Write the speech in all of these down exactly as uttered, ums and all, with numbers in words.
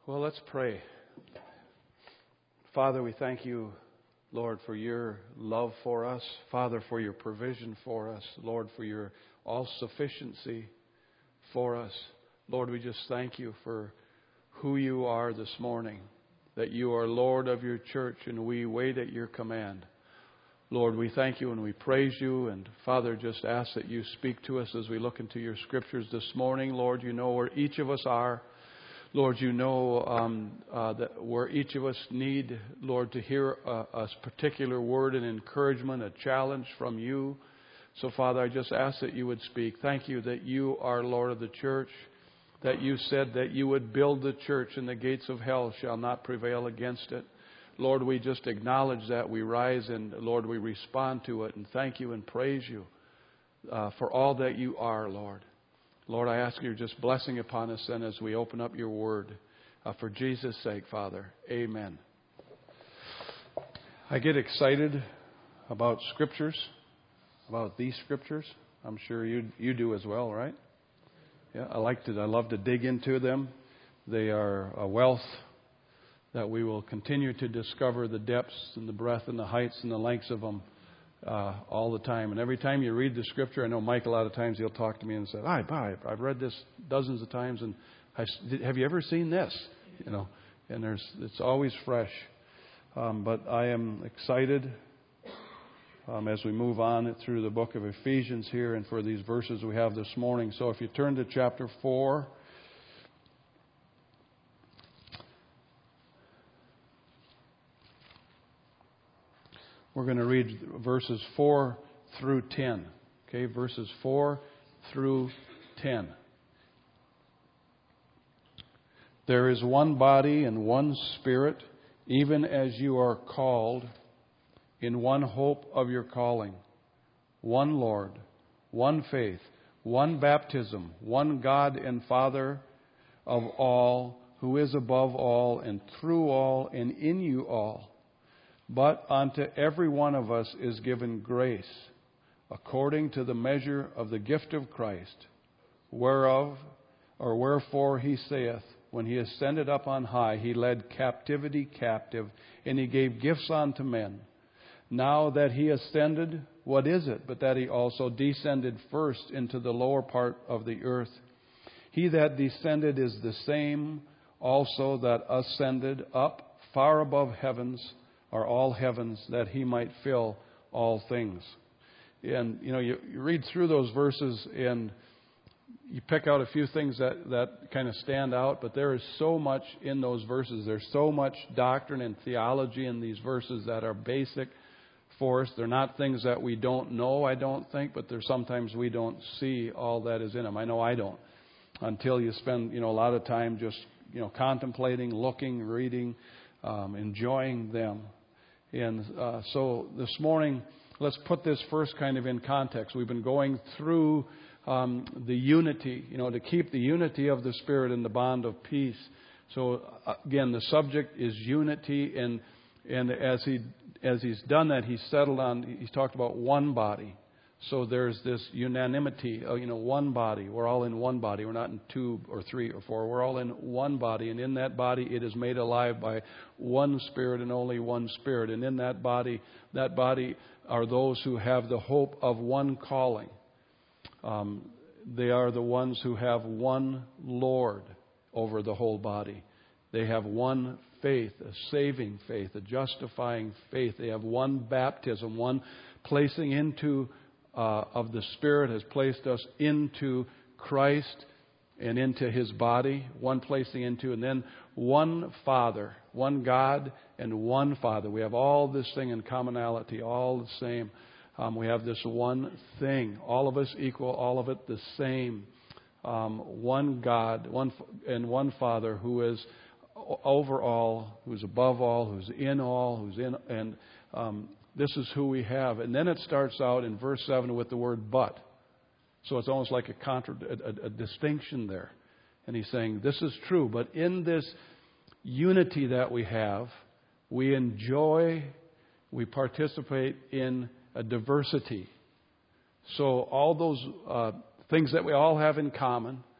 Well, let's pray. Father, we thank you, Lord, for your love for us. Father, for your provision for us. Lord, for your all-sufficiency for us. Lord, we just thank you for who you are this morning, that you are Lord of your church and we wait at your command. Lord, we thank you and we praise you. And Father, just ask that you speak to us as we look into your scriptures this morning. Lord, you know where each of us are. Lord, you know um, uh, that where each of us need, Lord, to hear a, a particular word, an encouragement, a challenge from you. So, Father, I just ask that you would speak. Thank you that you are Lord of the church, that you said that you would build the church and the gates of hell shall not prevail against it. Lord, we just acknowledge that. We rise and, Lord, we respond to it. And thank you and praise you uh, for all that you are, Lord. Lord, I ask your just blessing upon us then as we open up your word. Uh, for Jesus' sake, Father. Amen. I get excited about scriptures, about these scriptures. I'm sure you you do as well, right? Yeah, I like to. I love to dig into them. They are a wealth that we will continue to discover the depths and the breadth and the heights and the lengths of them uh, all the time. And every time you read the scripture, I know Mike a lot of times he'll talk to me and say, "Hi, Bob, I've read this dozens of times, and I, have you ever seen this?" You know, and there's it's always fresh. Um, but I am excited um, as we move on through the book of Ephesians here, and for these verses we have this morning. So if you turn to chapter four. We're going to read verses four through ten. Okay, verses four through ten. There is one body and one Spirit, even as you are called, in one hope of your calling, one Lord, one faith, one baptism, one God and Father of all, who is above all and through all and in you all. But unto every one of us is given grace, according to the measure of the gift of Christ, whereof or wherefore he saith, when he ascended up on high, he led captivity captive, and he gave gifts unto men. Now that he ascended, what is it but that he also descended first into the lower part of the earth? He that descended is the same also that ascended up far above heavens, are all heavens, that he might fill all things. And, you know, you, you read through those verses and you pick out a few things that, that kind of stand out, but there is so much in those verses. There's so much doctrine and theology in these verses that are basic for us. They're not things that we don't know, I don't think, but there's sometimes we don't see all that is in them. I know I don't, until you spend, you know, a lot of time just, you know, contemplating, looking, reading, um, enjoying them. And uh, so this morning, let's put this first kind of in context. We've been going through um, the unity, you know, to keep the unity of the Spirit in the bond of peace. So uh, again, the subject is unity, and and as he as he's done that, he's settled on. He's talked about one body. So there's this unanimity, uh, you know, one body. We're all in one body. We're not in two or three or four. We're all in one body. And in that body, it is made alive by one Spirit and only one Spirit. And in that body, that body are those who have the hope of one calling. Um, they are the ones who have one Lord over the whole body. They have one faith, a saving faith, a justifying faith. They have one baptism, one placing into Uh, of the Spirit has placed us into Christ and into His body, one placing into, and then one Father, one God and one Father. We have all this thing in commonality, all the same. Um, we have this one thing, all of us equal, all of it the same. Um, one God, one and one Father who is over all, who's above all, who's in all, who's in, and um, this is who we have. And then it starts out in verse seven with the word but. So it's almost like a, contra- a, a distinction there. And he's saying this is true. But in this unity that we have, we enjoy, we participate in a diversity. So all those uh, things that we all have in common,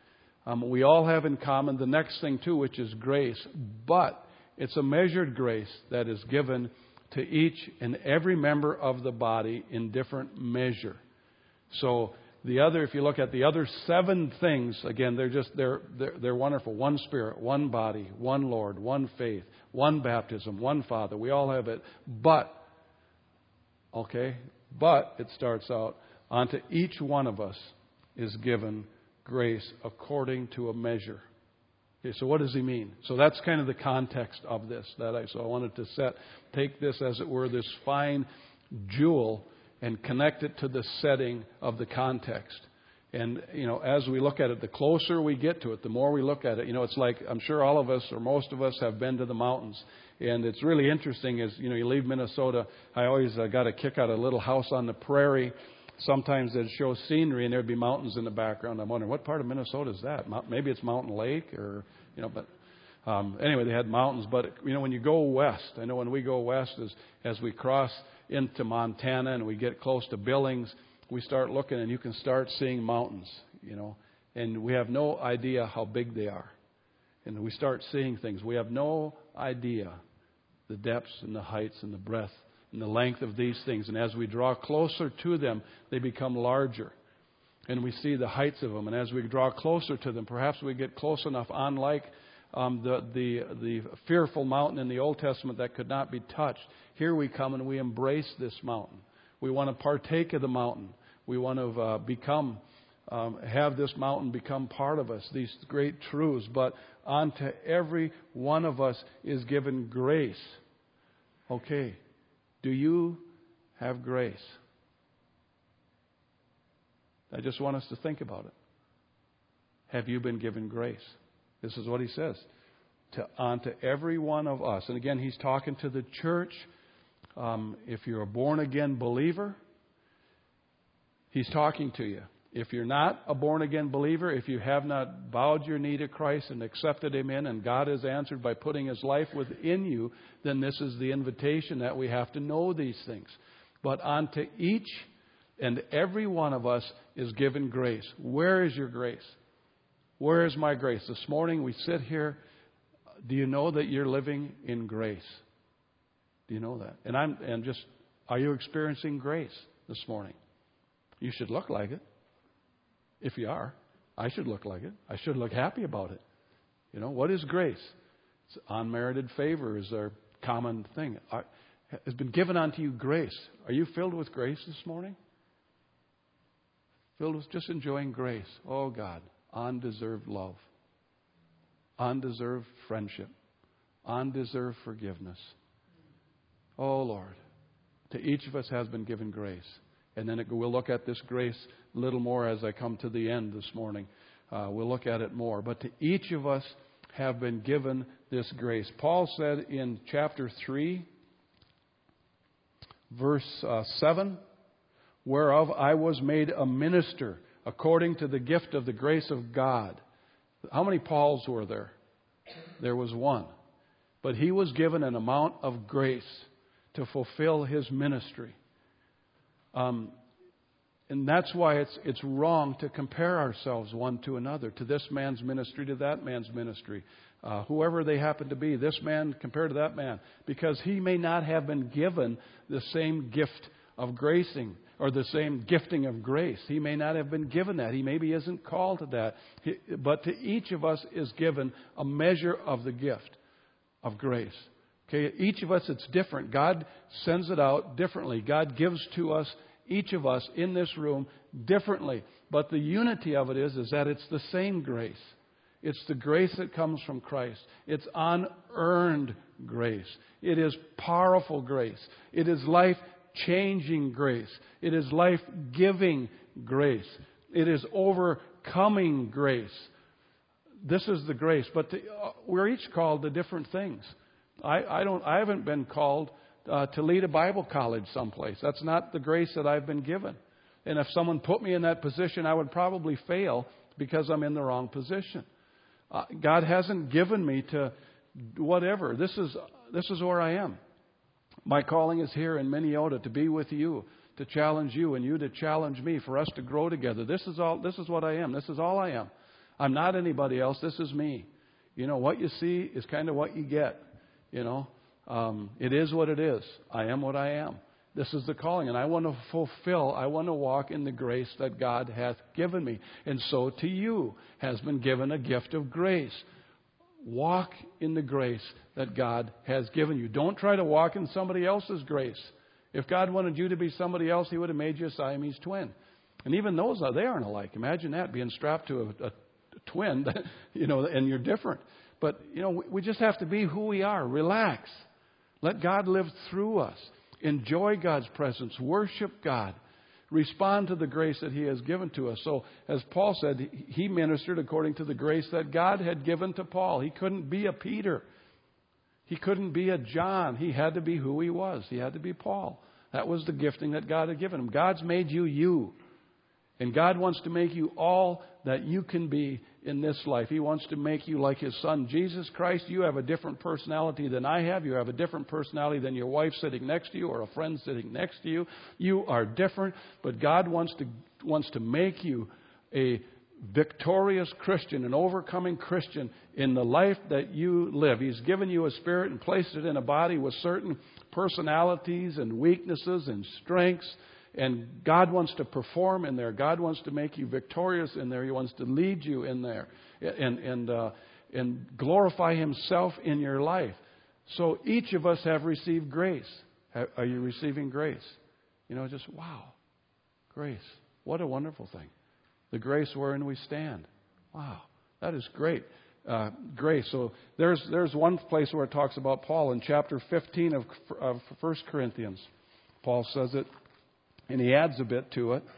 Um, we all have in common the next thing too, which is grace. But it's a measured grace that is given to each and every member of the body in different measure. So the other, if you look at the other seven things, again, they're just they're they're, they're wonderful. One Spirit, one body, one Lord, one faith, one baptism, one Father. We all have it. But okay, but it starts out, unto each one of us is given grace according to a measure. Okay, so what does he mean? So that's kind of the context of this. That I so I wanted to set take this, as it were, this fine jewel, and connect it to the setting of the context. And, you know, as we look at it, the closer we get to it, the more we look at it. You know, it's like, I'm sure all of us, or most of us, have been to the mountains. And it's really interesting as, you know, you leave Minnesota. I always uh, got a kick out of a little house on the prairie. Sometimes they'd show scenery and there'd be mountains in the background. I'm wondering, what part of Minnesota is that? Maybe it's Mountain Lake, or, you know, but um, anyway, they had mountains. But, you know, when you go west, I know when we go west, as, as we cross into Montana and we get close to Billings, we start looking and you can start seeing mountains, you know, and we have no idea how big they are. And we start seeing things. We have no idea the depths and the heights and the breadth and the length of these things. And as we draw closer to them, they become larger. And we see the heights of them. And as we draw closer to them, perhaps we get close enough, unlike um, the, the, the fearful mountain in the Old Testament that could not be touched. Here we come and we embrace this mountain. We want to partake of the mountain. We want to uh, become, um, have this mountain become part of us, these great truths. But unto every one of us is given grace. Okay, do you have grace? I just want us to think about it. Have you been given grace? This is what he says. To, unto every one of us. And again, he's talking to the church. Um, if you're a born-again believer, he's talking to you. If you're not a born-again believer, if you have not bowed your knee to Christ and accepted Him in, and God has answered by putting His life within you, then this is the invitation that we have to know these things. But unto each and every one of us is given grace. Where is your grace? Where is my grace? This morning we sit here. Do you know that you're living in grace? Do you know that? And I'm and just, are you experiencing grace this morning? You should look like it. If you are, I should look like it. I should look happy about it. You know, what is grace? It's unmerited favor is our common thing. Are, has been given unto you grace. Are you filled with grace this morning? Filled with just enjoying grace. Oh God, undeserved love, undeserved friendship, undeserved forgiveness. Oh Lord, to each of us has been given grace. And then it, we'll look at this grace a little more as I come to the end this morning. Uh, we'll look at it more. But to each of us have been given this grace. Paul said in chapter three, verse uh, seven, whereof I was made a minister according to the gift of the grace of God. How many Pauls were there? There was one. But he was given an amount of grace to fulfill his ministry. Um, and that's why it's it's wrong to compare ourselves one to another, to this man's ministry, to that man's ministry, uh, whoever they happen to be, this man compared to that man, because he may not have been given the same gift of gracing or the same gifting of grace. He may not have been given that. He maybe isn't called to that. He, but to each of us is given a measure of the gift of grace. Okay, each of us, it's different. God sends it out differently. God gives to us, each of us in this room, differently. But the unity of it is, is that it's the same grace. It's the grace that comes from Christ. It's unearned grace. It is powerful grace. It is life-changing grace. It is life-giving grace. It is overcoming grace. This is the grace. But the, uh, we're each called to different things. I, I don't. I haven't been called uh, to lead a Bible college someplace. That's not the grace that I've been given. And if someone put me in that position, I would probably fail because I'm in the wrong position. Uh, God hasn't given me to whatever. This is this is where I am. My calling is here in Minneota to be with you, to challenge you, and you to challenge me, for us to grow together. This is all. This is what I am. This is all I am. I'm not anybody else. This is me. You know, what you see is kind of what you get. You know, um, it is what it is. I am what I am. This is the calling, and I want to fulfill, I want to walk in the grace that God hath given me. And so to you has been given a gift of grace. Walk in the grace that God has given you. Don't try to walk in somebody else's grace. If God wanted you to be somebody else, He would have made you a Siamese twin. And even those, they aren't alike. Imagine that, being strapped to a, a, a twin, you know, and you're different. But, you know, we, we just have to be who we are. Relax. Let God live through us. Enjoy God's presence. Worship God. Respond to the grace that He has given to us. So, as Paul said, he ministered according to the grace that God had given to Paul. He couldn't be a Peter. He couldn't be a John. He had to be who he was. He had to be Paul. That was the gifting that God had given him. God's made you you. And God wants to make you all that you can be in this life. He wants to make you like His Son, Jesus Christ. You have a different personality than I have. You have a different personality than your wife sitting next to you or a friend sitting next to you. You are different, but God wants to wants to make you a victorious Christian, an overcoming Christian in the life that you live. He's given you a spirit and placed it in a body with certain personalities and weaknesses and strengths. And God wants to perform in there. God wants to make you victorious in there. He wants to lead you in there and and uh, and glorify Himself in your life. So each of us have received grace. Are you receiving grace? You know, just wow, grace. What a wonderful thing. The grace wherein we stand. Wow, that is great. Uh, grace. So there's there's one place where it talks about Paul in chapter fifteen of, of First Corinthians. Paul says it. And he adds a bit to it.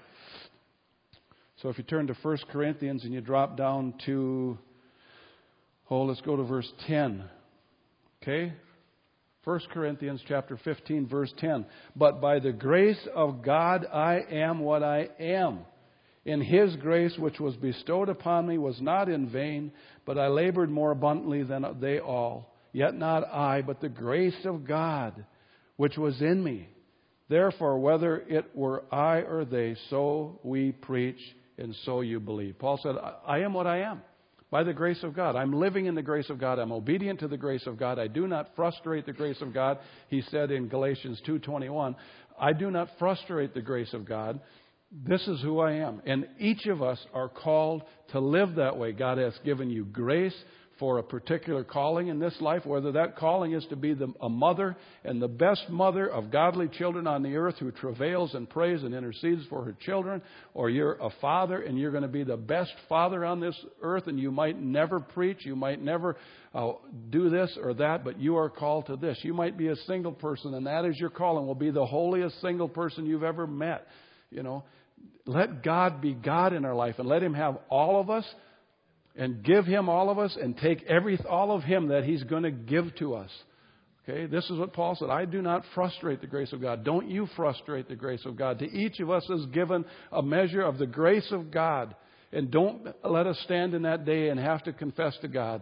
So if you turn to First Corinthians and you drop down to, oh, let's go to verse ten. Okay? First Corinthians chapter fifteen, verse ten. But by the grace of God I am what I am. In His grace which was bestowed upon me was not in vain, but I labored more abundantly than they all. Yet not I, but the grace of God which was in me. Therefore, whether it were I or they, so we preach, and so you believe. Paul said, I am what I am, by the grace of God. I'm living in the grace of God. I'm obedient to the grace of God. I do not frustrate the grace of God. He said in Galatians two twenty-one, I do not frustrate the grace of God. This is who I am. And each of us are called to live that way. God has given you grace for a particular calling in this life, whether that calling is to be the, a mother and the best mother of godly children on the earth who travails and prays and intercedes for her children, or you're a father and you're going to be the best father on this earth, and you might never preach, you might never uh, do this or that, but you are called to this. You might be a single person, and that is your calling, will be the holiest single person you've ever met. You know, let God be God in our life and let Him have all of us. And give Him all of us and take every all of Him that He's going to give to us. Okay, this is what Paul said. I do not frustrate the grace of God. Don't you frustrate the grace of God. To each of us is given a measure of the grace of God. And don't let us stand in that day and have to confess to God,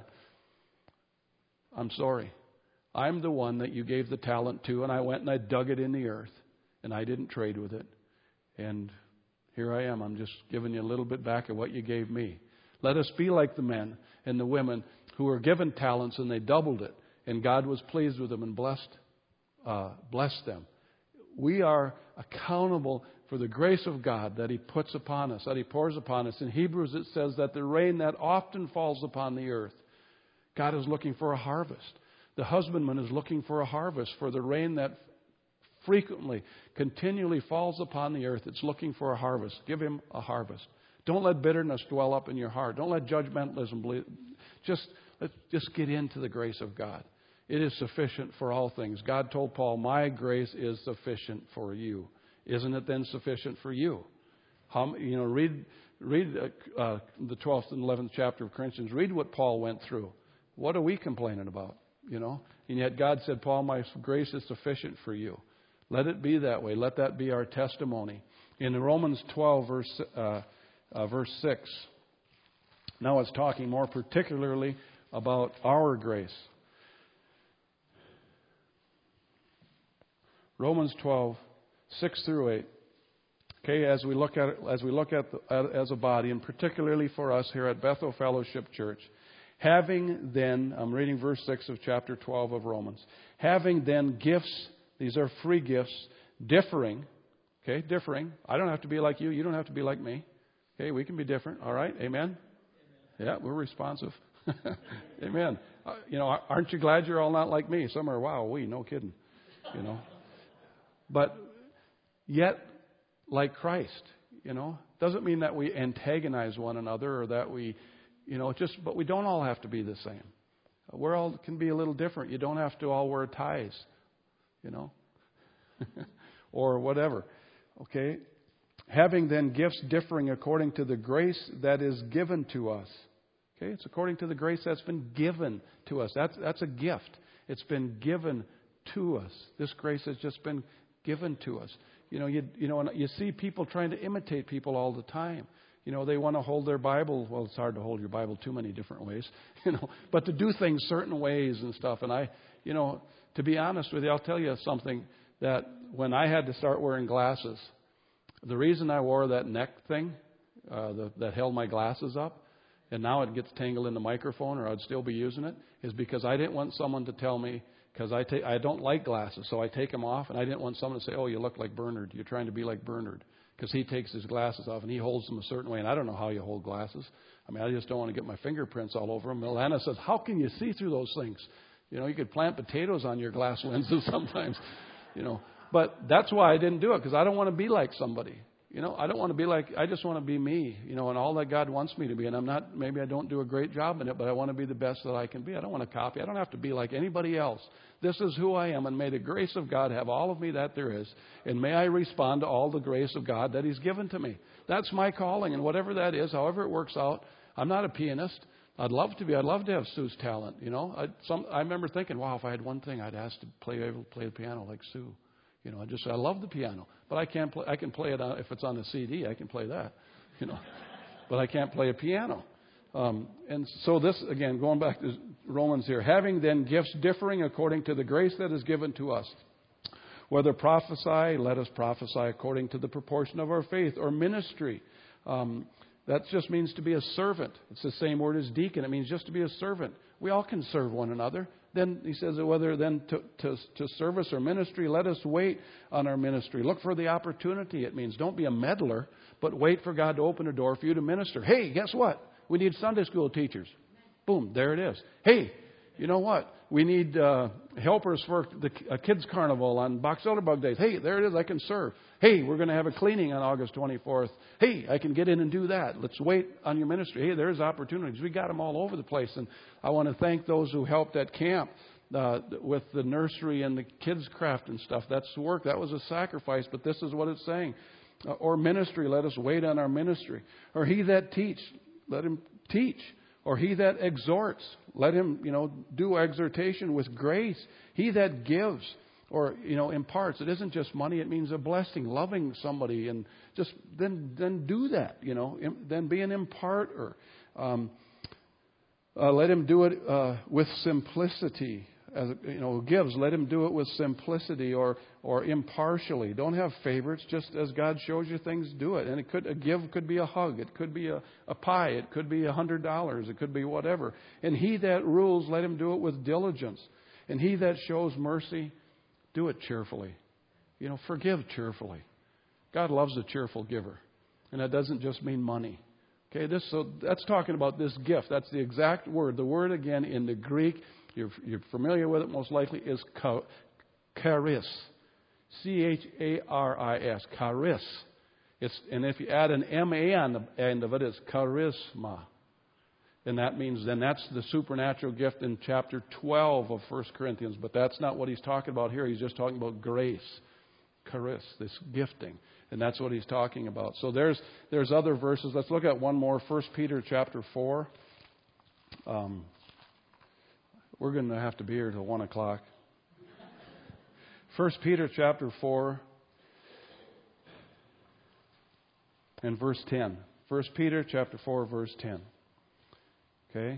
I'm sorry. I'm the one that you gave the talent to, and I went and I dug it in the earth, and I didn't trade with it. And here I am. I'm just giving you a little bit back of what you gave me. Let us be like the men and the women who were given talents and they doubled it. And God was pleased with them and blessed, uh, blessed them. We are accountable for the grace of God that He puts upon us, that He pours upon us. In Hebrews it says that the rain that often falls upon the earth, God is looking for a harvest. The husbandman is looking for a harvest, for the rain that frequently, continually falls upon the earth. It's looking for a harvest. Give Him a harvest. Don't let bitterness dwell up in your heart. Don't let judgmentalism believe. Just, let's just get into the grace of God. It is sufficient for all things. God told Paul, my grace is sufficient for you. Isn't it then sufficient for you? How, you know, read read uh, uh, the twelfth and eleventh chapter of Corinthians. Read what Paul went through. What are we complaining about? You know, and yet God said, Paul, my grace is sufficient for you. Let it be that way. Let that be our testimony. In Romans twelve, verse uh, Uh, verse six. Now it's talking more particularly about our grace. Romans twelve, six through eight. Okay, as we look at it, as we look at the, as a body, and particularly for us here at Bethel Fellowship Church, having then, I'm reading verse six of chapter twelve of Romans, having then gifts, these are free gifts, differing, okay, differing. I don't have to be like you, you don't have to be like me. Okay, we can be different, all right, amen? Yeah, we're responsive. Amen. Uh, you know, aren't you glad you're all not like me? Some are, wow, we, no kidding, you know. But yet, like Christ, you know, doesn't mean that we antagonize one another or that we, you know, just, but we don't all have to be the same. We're all can be a little different. You don't have to all wear ties, you know, or whatever. Okay. Having then gifts differing according to the grace that is given to us. Okay. It's according to the grace that's been given to us. That's, that's a gift. It's been given to us. This grace has just been given to us. You know, you, you know, and you see people trying to imitate people all the time. You know, they want to hold their Bible. Well, it's hard to hold your Bible too many different ways, you know, but to do things certain ways and stuff. And I, you know, to be honest with you, I'll tell you something that when I had to start wearing glasses, the reason I wore that neck thing uh, the, that held my glasses up, and now it gets tangled in the microphone or I'd still be using it, is because I didn't want someone to tell me, because I, take, I don't like glasses, so I take them off, and I didn't want someone to say, oh, you look like Bernard. You're trying to be like Bernard. Because he takes his glasses off, and he holds them a certain way, and I don't know how you hold glasses. I mean, I just don't want to get my fingerprints all over them. Milana says, how can you see through those things? You know, you could plant potatoes on your glass lenses sometimes, you know. But that's why I didn't do it, because I don't want to be like somebody. You know, I don't want to be like, I just want to be me, you know, and all that God wants me to be. And I'm not, maybe I don't do a great job in it, but I want to be the best that I can be. I don't want to copy. I don't have to be like anybody else. This is who I am, and may the grace of God have all of me that there is, and may I respond to all the grace of God that He's given to me. That's my calling, and whatever that is, however it works out, I'm not a pianist. I'd love to be. I'd love to have Sue's talent, you know. I, some, I remember thinking, wow, if I had one thing, I'd ask to play, able to play the piano like Sue. You know, I just, I love the piano, but I can't play, I can play it on, if it's on a C D, I can play that, you know, but I can't play a piano. Um, and so this, again, going back to Romans here, having then gifts differing according to the grace that is given to us. Whether prophesy, let us prophesy according to the proportion of our faith, or ministry. Um, that just means to be a servant. It's the same word as deacon. It means just to be a servant. We all can serve one another. Then he says, whether then to, to, to service or ministry, let us wait on our ministry. Look for the opportunity. It means don't be a meddler, but wait for God to open a door for you to minister. Hey, guess what? We need Sunday school teachers. Boom, there it is. Hey, you know what? We need uh, helpers for the uh, kids' carnival on Box Elder Bug Days. Hey, there it is. I can serve. Hey, we're going to have a cleaning on August twenty-fourth. Hey, I can get in and do that. Let's wait on your ministry. Hey, there's opportunities. We got them all over the place. And I want to thank those who helped at camp uh, with the nursery and the kids' craft and stuff. That's the work. That was a sacrifice, but this is what it's saying. Uh, or ministry, let us wait on our ministry. Or he that teach, let him teach. Or he that exhorts, let him, you know, do exhortation with grace. He that gives or, you know, imparts. It isn't just money. It means a blessing, loving somebody, and just then then do that, you know, then be an imparter. Um, uh, let him do it uh, with simplicity. As you know, who gives, let him do it with simplicity or or impartially. Don't have favorites. Just as God shows you things, do it. And it could a give could be a hug. It could be a, a pie. It could be a hundred dollars. It could be whatever. And he that rules, let him do it with diligence. And he that shows mercy, do it cheerfully. You know, forgive cheerfully. God loves a cheerful giver, and that doesn't just mean money. Okay, this so that's talking about this gift. That's the exact word. The word again in the Greek. You're, you're familiar with it most likely, is charis. C H A R I S. Charis. It's, and if you add an M A on the end of it, it's charisma. And that means then that's the supernatural gift in chapter twelve of First Corinthians. But that's not what he's talking about here. He's just talking about grace. Charis, this gifting. And that's what he's talking about. So there's there's other verses. Let's look at one more. First Peter chapter four. Um... We're going to have to be here till one o'clock. First Peter chapter four and verse ten. First Peter chapter four, verse ten. Okay.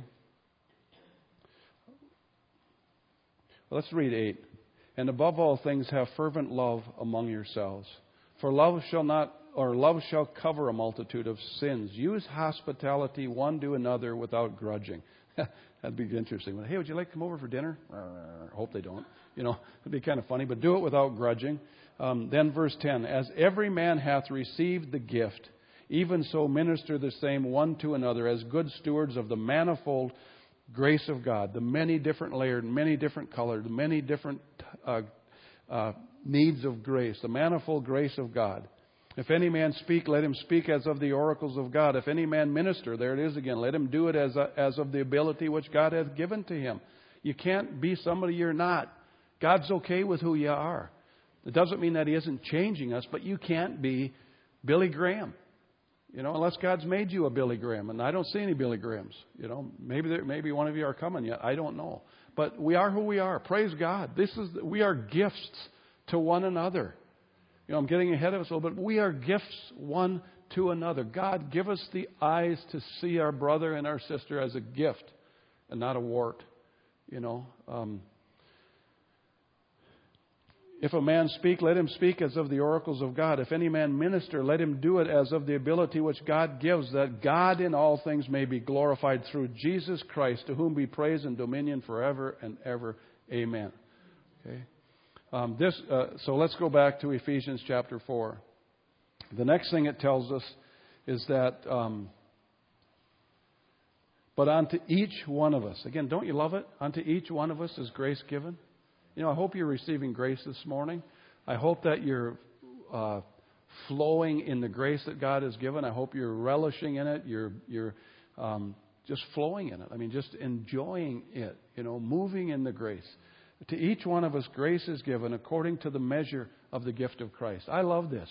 Well, let's read eight. And above all things, have fervent love among yourselves. For love shall not or love shall cover a multitude of sins. Use hospitality one to another without grudging. That'd be interesting. Hey, would you like to come over for dinner? I hope they don't. You know, it'd be kind of funny, but do it without grudging. Um, then verse ten, as every man hath received the gift, even so minister the same one to another as good stewards of the manifold grace of God, the many different layered, many different colored, many different uh, uh, needs of grace, the manifold grace of God. If any man speak, let him speak as of the oracles of God. If any man minister, there it is again, let him do it as, a, as of the ability which God hath given to him. You can't be somebody you're not. God's okay with who you are. It doesn't mean that He isn't changing us, but you can't be Billy Graham. You know, unless God's made you a Billy Graham. And I don't see any Billy Grahams. You know, maybe there, maybe one of you are coming yet. I don't know. But we are who we are. Praise God. This is we are gifts to one another. You know, I'm getting ahead of us a little bit. We are gifts one to another. God, give us the eyes to see our brother and our sister as a gift and not a wart. You know, um, if a man speak, let him speak as of the oracles of God. If any man minister, let him do it as of the ability which God gives, that God in all things may be glorified through Jesus Christ, to whom be praise and dominion forever and ever. Amen. Okay. Um, this. Uh, so let's go back to Ephesians chapter four. The next thing it tells us is that, um, but unto each one of us, again, don't you love it? Unto each one of us is grace given. You know, I hope you're receiving grace this morning. I hope that you're uh, flowing in the grace that God has given. I hope you're relishing in it. You're you're um, just flowing in it. I mean, just enjoying it. You know, moving in the grace. To each one of us, grace is given according to the measure of the gift of Christ. I love this.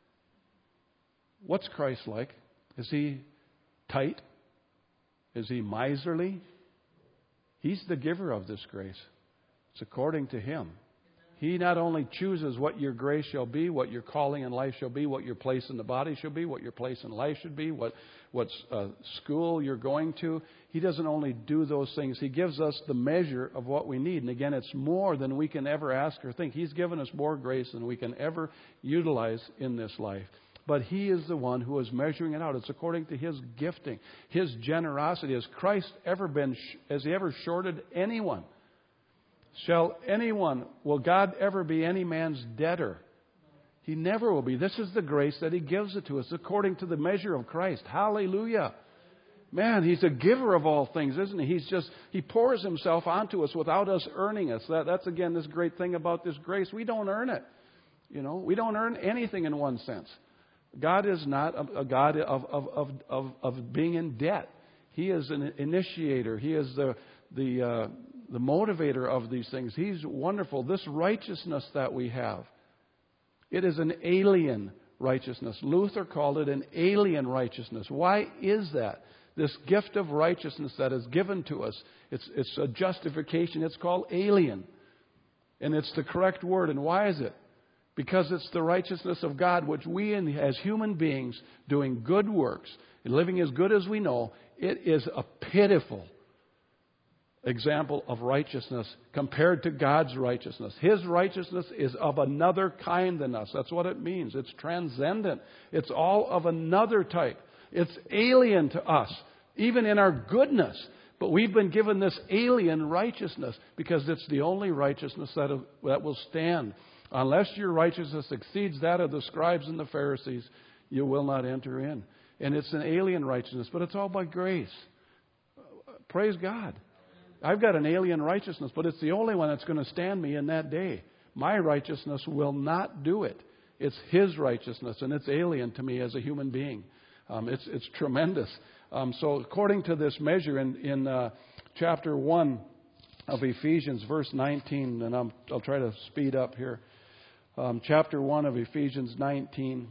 What's Christ like? Is He tight? Is He miserly? He's the giver of this grace. It's according to Him. He not only chooses what your grace shall be, what your calling in life shall be, what your place in the body shall be, what your place in life should be, what what uh, school you're going to. He doesn't only do those things. He gives us the measure of what we need. And again, it's more than we can ever ask or think. He's given us more grace than we can ever utilize in this life. But He is the one who is measuring it out. It's according to His gifting, His generosity. Has Christ ever been, has He ever shorted anyone? Shall anyone, will God ever be any man's debtor? He never will be. This is the grace that He gives it to us according to the measure of Christ. Hallelujah. Man, He's a giver of all things, isn't He? He's just, He pours Himself onto us without us earning us. That, that's, again, this great thing about this grace. We don't earn it. You know, we don't earn anything in one sense. God is not a, a God of, of, of, of, of being in debt. He is an initiator. He is the, the, uh, the motivator of these things. He's wonderful. This righteousness that we have, it is an alien righteousness. Luther called it an alien righteousness. Why is that? This gift of righteousness that is given to us, it's, it's a justification. It's called alien. And it's the correct word. And why is it? Because it's the righteousness of God, which we as human beings doing good works and living as good as we know, it is a pitiful example of righteousness compared to God's righteousness. His righteousness is of another kind than us. That's what it means. It's transcendent. It's all of another type. It's alien to us, even in our goodness. But we've been given this alien righteousness because it's the only righteousness that, that will stand. Unless your righteousness exceeds that of the scribes and the Pharisees, you will not enter in. And it's an alien righteousness, but it's all by grace. Praise God. I've got an alien righteousness, but it's the only one that's going to stand me in that day. My righteousness will not do it. It's His righteousness, and it's alien to me as a human being. Um, it's it's tremendous. Um, so according to this measure in, in uh, chapter one of Ephesians, verse nineteen, and I'm, I'll try to speed up here. Um, chapter one of Ephesians nineteen.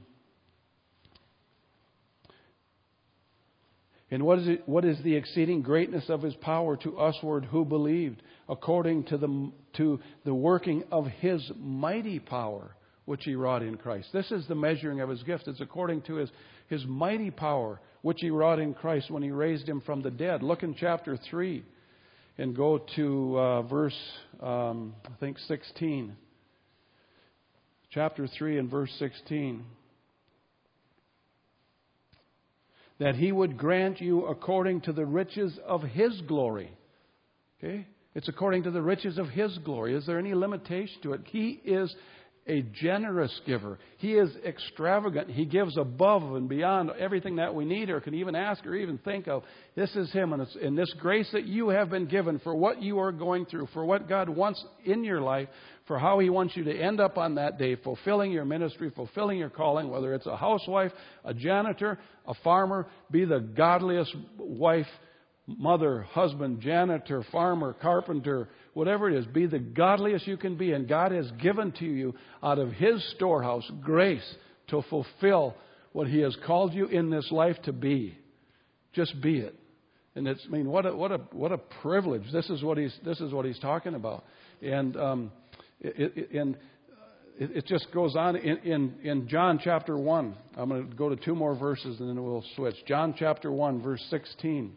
And what is it, what is the exceeding greatness of His power to usward who believed, according to the to the working of His mighty power, which He wrought in Christ. This is the measuring of His gift. It's according to His, His mighty power, which He wrought in Christ when He raised Him from the dead. Look in chapter three and go to uh, verse, um, I think, sixteen. Chapter three and verse sixteen. that He would grant you according to the riches of His glory. Okay? It's according to the riches of His glory. Is there any limitation to it? He is a generous giver. He is extravagant. He gives above and beyond everything that we need or can even ask or even think of. This is Him. And it's in this grace that you have been given for what you are going through, for what God wants in your life, for how He wants you to end up on that day, fulfilling your ministry, fulfilling your calling, whether it's a housewife, a janitor, a farmer, be the godliest wife, mother, husband, janitor, farmer, carpenter, whatever it is, be the godliest you can be. And God has given to you out of His storehouse grace to fulfill what He has called you in this life to be. Just be it. And it's, I mean, what a, what a, what a privilege. This is what he's, this is what he's talking about. And, um, it, it, and it, it just goes on in, in, in John chapter one. I'm going to go to two more verses and then we'll switch. John chapter one, verse sixteen.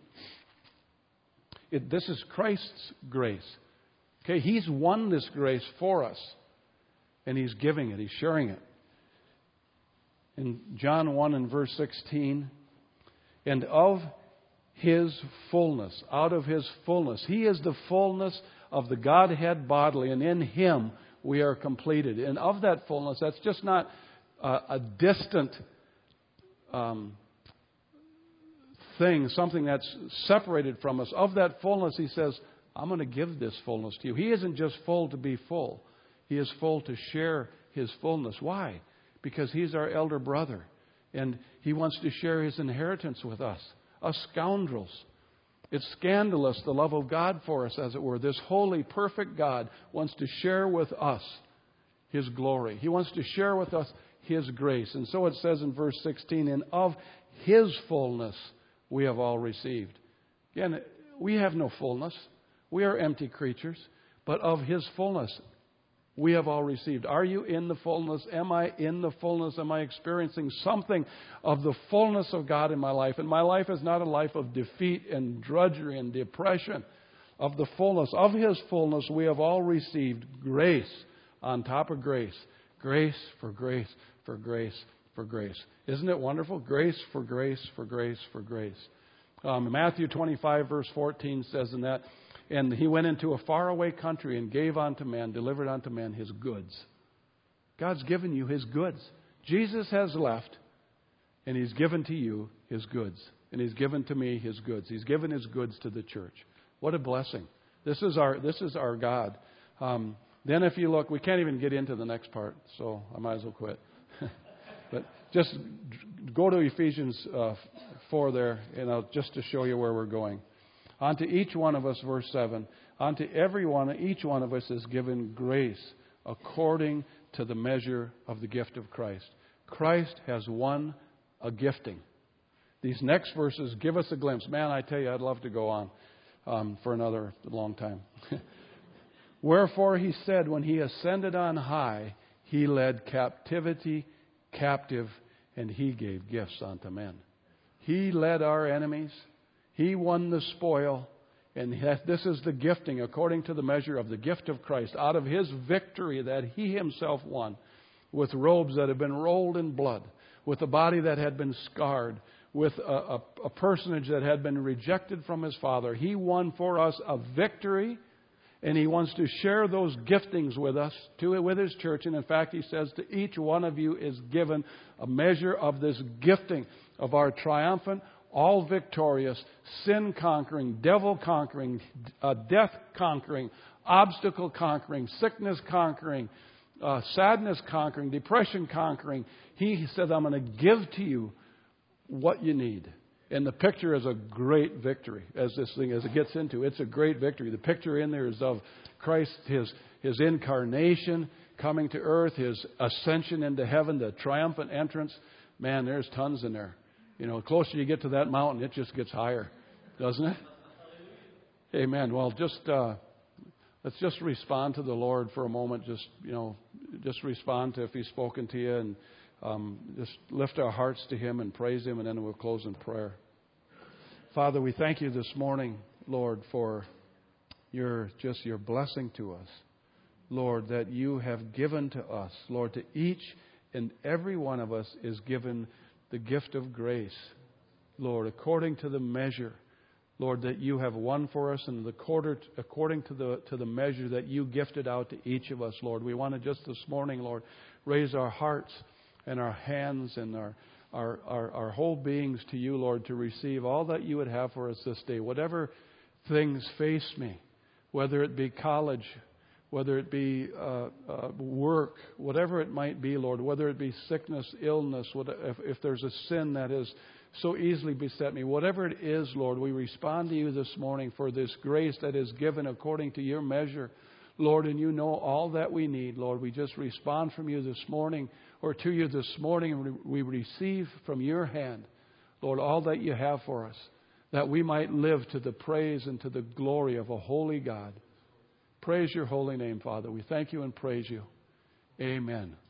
It, this is Christ's grace. Okay, He's won this grace for us. And He's giving it. He's sharing it. In John one and verse sixteen, and of His fullness, out of His fullness. He is the fullness of the Godhead bodily, and in Him we are completed. And of that fullness, that's just not a, a distant um thing, something that's separated from us. Of that fullness, He says, I'm going to give this fullness to you. He isn't just full to be full. He is full to share His fullness. Why? Because He's our elder brother. And He wants to share His inheritance with us, us scoundrels. It's scandalous, the love of God for us, as it were. This holy, perfect God wants to share with us His glory. He wants to share with us His grace. And so it says in verse sixteen, and of His fullness we have all received. Again, we have no fullness. We are empty creatures. But of His fullness, we have all received. Are you in the fullness? Am I in the fullness? Am I experiencing something of the fullness of God in my life? And my life is not a life of defeat and drudgery and depression. Of the fullness, of His fullness, we have all received grace on top of grace. Grace for grace for grace for grace. Isn't it wonderful? Grace for grace for grace for grace. Um, Matthew twenty-five verse fourteen says in that, and He went into a faraway country and gave unto man, delivered unto man His goods. God's given you His goods. Jesus has left and He's given to you His goods. And He's given to me His goods. He's given His goods to the church. What a blessing. This is our, this is our God. Um, then if you look, we can't even get into the next part, so I might as well quit. But just go to Ephesians uh, four there, and I'll, just to show you where we're going. Unto each one of us, verse seven, unto every one, each one of us is given grace according to the measure of the gift of Christ. Christ has won a gifting. These next verses give us a glimpse. Man, I tell you, I'd love to go on um, for another long time. Wherefore He said, when He ascended on high, He led captivity captive, and He gave gifts unto men. He led our enemies. He won the spoil. And this is the gifting according to the measure of the gift of Christ, out of His victory that He Himself won, with robes that have been rolled in blood, with a body that had been scarred, with a, a, a personage that had been rejected from His Father. He won for us a victory. And He wants to share those giftings with us, to, with His church. And in fact, He says to each one of you is given a measure of this gifting of our triumphant, all victorious, sin conquering, devil conquering, uh, death conquering, obstacle conquering, sickness conquering, uh, sadness conquering, depression conquering. He said, I'm going to give to you what you need. And the picture is a great victory, as this thing, as it gets into. It's a great victory. The picture in there is of Christ, His, His incarnation, coming to earth, His ascension into heaven, the triumphant entrance. Man, there's tons in there. You know, the closer you get to that mountain, it just gets higher, doesn't it? Amen. Well, just uh, let's just respond to the Lord for a moment. Just, you know, just respond to if He's spoken to you, and Um, just lift our hearts to Him and praise Him, and then we'll close in prayer. Father, we thank You this morning, Lord, for your just your blessing to us. Lord, that You have given to us. Lord, to each and every one of us is given the gift of grace. Lord, according to the measure, Lord, that you have won for us, and the quarter, according to the to the measure that you gifted out to each of us, Lord. We want to just this morning, Lord, raise our hearts and our hands and our our, our, our whole beings to you, Lord, to receive all that you would have for us this day. Whatever things face me, whether it be college, whether it be uh, uh, work, whatever it might be, Lord, whether it be sickness, illness, what, if, if there's a sin that is so easily beset me, whatever it is, Lord, we respond to you this morning for this grace that is given according to your measure, Lord, and you know all that we need, Lord. We just respond from you this morning, or to you this morning, and we receive from your hand, Lord, all that you have for us, that we might live to the praise and to the glory of a holy God. Praise your holy name, Father. We thank you and praise you. Amen.